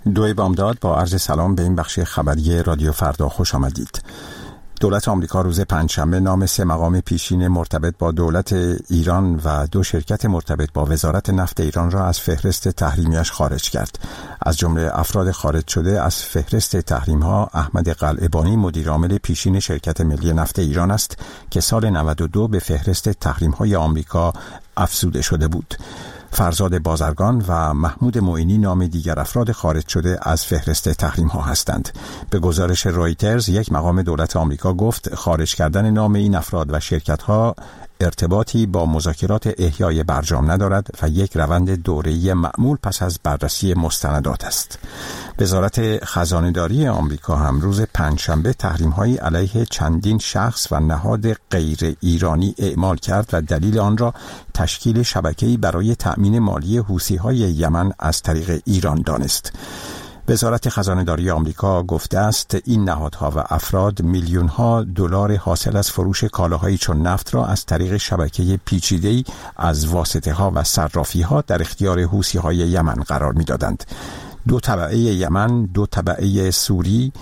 دوی بامداد با عرض سلام به این بخش خبری رادیو فردا خوش آمدید. دولت آمریکا روز پنجشنبه نام 3 مقام پیشین مرتبط با دولت ایران و 2 شرکت مرتبط با وزارت نفت ایران را از فهرست تحریمیش خارج کرد. از جمله افراد خارج شده از فهرست تحریم‌ها احمد قلعه‌بانی مدیرعامل پیشین شرکت ملی نفت ایران است که سال 92 به فهرست تحریم‌های آمریکا افزوده شده بود. فرزاد بازرگان و محمود معینی نام دیگر افراد خارج شده از فهرست تحریم ها هستند. به گزارش رویترز یک مقام دولت آمریکا گفت خارج کردن نام این افراد و شرکت ها ارتباطی با مذاکرات احیای برجام ندارد و یک روند دوره‌ای معمول پس از بررسی مستندات است. وزارت خزانه‌داری آمریکا هم روز پنجشنبه تحریم‌هایی علیه چندین شخص و نهاد غیر ایرانی اعمال کرد و دلیل آن را تشکیل شبکه‌ای برای تأمین مالی حوثی‌های یمن از طریق ایران دانست. وزارت خزانه‌داری آمریکا گفته است این نهادها و افراد میلیون‌ها دلار حاصل از فروش کالاهایی چون نفت را از طریق شبکه پیچیده‌ای از واسطه‌ها و صرافی‌ها در اختیار حوثی‌های یمن قرار می‌دادند. 2 تبعه یمن، 2 تبعه سوری،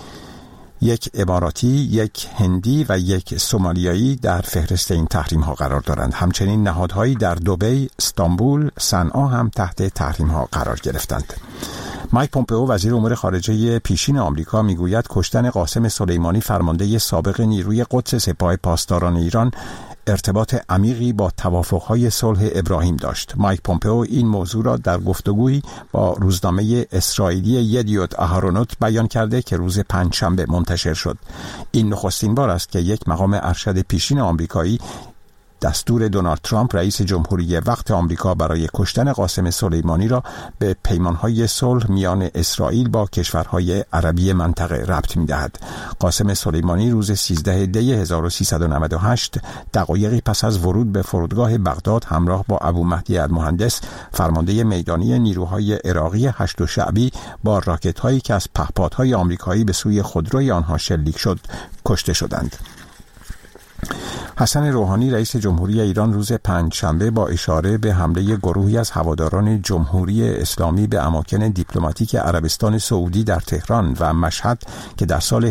1 اماراتی، 1 هندی و 1 سومالیایی در فهرست این تحریم‌ها قرار دارند. همچنین نهادهایی در دبی، استانبول، صنعا هم تحت تحریم‌ها قرار گرفتند. مایک پومپئو وزیر امور خارجه پیشین آمریکا میگوید کشتن قاسم سلیمانی فرمانده سابق نیروی قدس سپاه پاسداران ایران ارتباط عمیقی با توافق‌های صلح ابراهیم داشت. مایک پومپئو این موضوع را در گفتگویی با روزنامه اسرائیلی یدیوت اهرونوت بیان کرده که روز پنجشنبه منتشر شد. این نخستین بار است که یک مقام ارشد پیشین آمریکایی دستور دونالد ترامپ رئیس جمهوری وقت آمریکا برای کشتن قاسم سلیمانی را به پیمانهای صلح میان اسرائیل با کشورهای عربی منطقه ربط می‌دهد. قاسم سلیمانی روز 13 دی 1398 دقایقی پس از ورود به فرودگاه بغداد همراه با ابو مهدی المهندس فرمانده میدانی نیروهای عراقی 8 شعبی با راکت‌هایی که از پهپادهای آمریکایی به سوی خودروی آنها شلیک شد کشته شدند. حسن روحانی رئیس جمهوری ایران روز پنجشنبه با اشاره به حمله گروهی از هواداران جمهوری اسلامی به اماکن دیپلماتیک عربستان سعودی در تهران و مشهد که در سال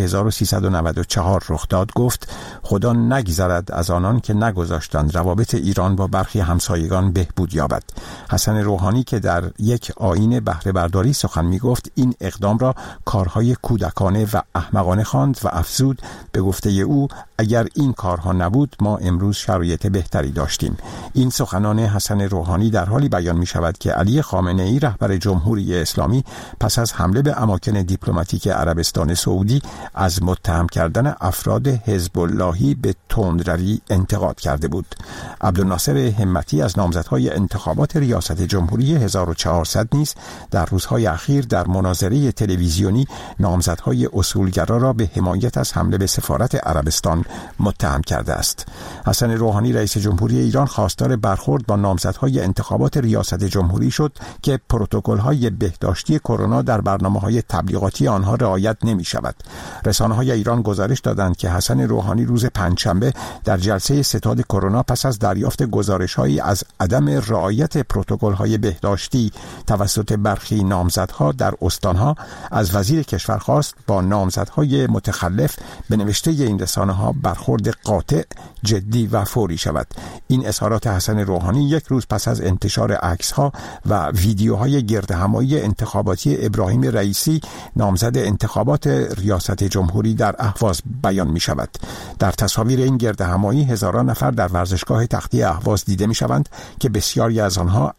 1394 رخ داد گفت خدا نگذرد از آنان که نگذاشتند روابط ایران با برخی همسایگان بهبود یابد. حسن روحانی که در یک آیین بهره برداری سخن می گفت این اقدام را کارهای کودکانه و احمقانه خواند و افزود به گفته او اگر این کارها نبود ما امروز شرایط بهتری داشتیم. این سخنان حسن روحانی در حالی بیان می شود که علی خامنه‌ای رهبر جمهوری اسلامی پس از حمله به اماکن دیپلماتیک عربستان سعودی از متهم کردن افراد حزب اللهی به تندروی انتقاد کرده بود. عبدالناصر همتی از نامزدهای انتخابات ریاست جمهوری 1400 نیز در روزهای اخیر در مناظره تلویزیونی نامزدهای اصولگرا را به حمایت از حمله به سفارت عربستان متهم کرده است. حسن روحانی رئیس جمهوری ایران خواستار برخورد با نامزدهای انتخابات ریاست جمهوری شد که پروتکل‌های بهداشتی کرونا در برنامه‌های تبلیغاتی آنها رعایت نمی‌شود. رسانه‌های ایران گزارش دادند که حسن روحانی روز پنجشنبه در جلسه ستاد کرونا پس از دریافت گزارش‌هایی از عدم رعایت پروتکل‌های بهداشتی توسط برخی نامزدها در استان‌ها از وزیر کشور خواست با نامزدهای متخلف به نوشته این رسانه‌ها برخورد قاطع، جدی و فوری شود. این اظهارات حسن روحانی یک روز پس از انتشار عکس‌ها و ویدیوهای گردهمایی انتخاباتی ابراهیم رئیسی نامزد انتخابات ریاست جمهوری در اهواز بیان می شود. در تصاویر این گردهمایی هزاران نفر در ورزشگاه تختی اهواز دیده می شوند که بسیاری از آنها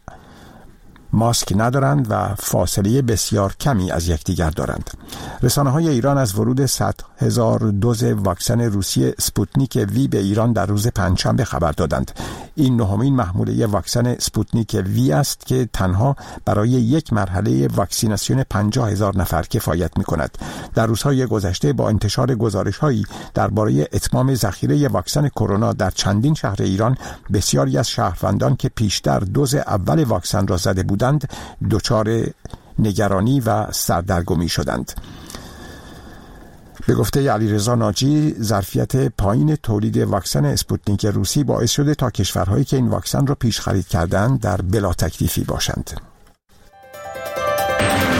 ماسک ندارند و فاصله بسیار کمی از یکدیگر دارند. رسانه‌های ایران از ورود 100,000 دوز واکسن روسی اسپوتنیک وی به ایران در روز پنجشنبه خبر دادند. این نهمین محموله واکسن اسپوتنیک وی است که تنها برای یک مرحله واکسیناسیون 50,000 نفر کفایت می‌کند. در روزهای گذشته با انتشار گزارش‌هایی درباره اتمام ذخیره واکسن کرونا در چندین شهر ایران، بسیاری از شهروندان که پیشتر دوز اول واکسن را زده بودند دچار نگرانی و سردرگمی شدند. به گفته علیرضا ناجی، ظرفیت پایین تولید واکسن اسپوتنیک روسی باعث شده تا کشورهایی که این واکسن را پیش خرید کردند در بلا تکلیفی باشند.